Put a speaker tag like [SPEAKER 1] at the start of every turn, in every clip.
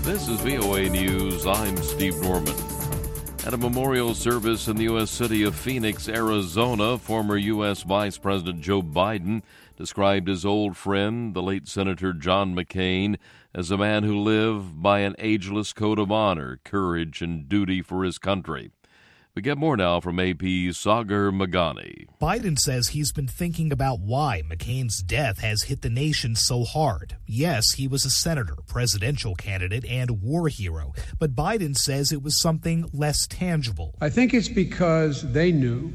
[SPEAKER 1] This is VOA News. I'm Steve Norman. At a memorial service in the U.S. city of Phoenix, Arizona, former U.S. Vice President Joe Biden described his old friend, the late Senator John McCain, as a man who lived by an ageless code of honor, courage, and duty for his country. We get more now from AP's Sagar Meghani.
[SPEAKER 2] Biden says he's been thinking about why McCain's death has hit the nation so hard. Yes, he was a senator, presidential candidate, and war hero, but Biden says it was something less tangible.
[SPEAKER 3] I think it's because they knew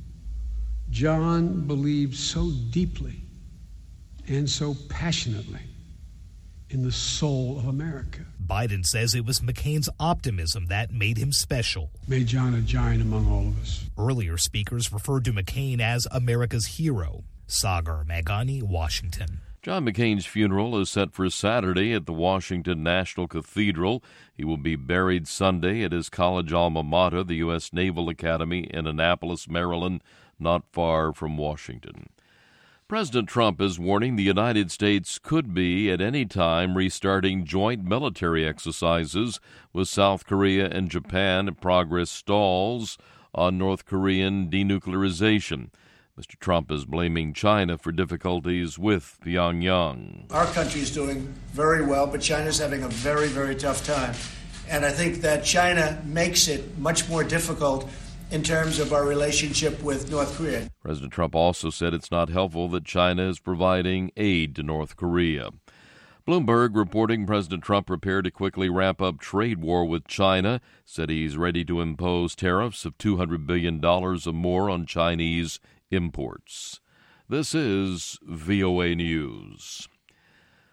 [SPEAKER 3] John believed so deeply and so passionately in the soul of America.
[SPEAKER 2] Biden says it was McCain's optimism that made him special.
[SPEAKER 3] Made John a giant among all of us.
[SPEAKER 2] Earlier speakers referred to McCain as America's hero. Sagar Meghani, Washington.
[SPEAKER 1] John McCain's funeral is set for Saturday at the Washington National Cathedral. He will be buried Sunday at his college alma mater, the U.S. Naval Academy in Annapolis, Maryland, not far from Washington. President Trump is warning the United States could be at any time restarting joint military exercises with South Korea and Japan if progress stalls on North Korean denuclearization. Mr. Trump is blaming China for difficulties with Pyongyang.
[SPEAKER 4] Our country is doing very well, but China's having a very, very tough time. And I think that China makes it much more difficult in terms of our relationship with North Korea.
[SPEAKER 1] President Trump also said it's not helpful that China is providing aid to North Korea. Bloomberg reporting President Trump prepared to quickly wrap up trade war with China, said he's ready to impose tariffs of $200 billion or more on Chinese imports. This is VOA News.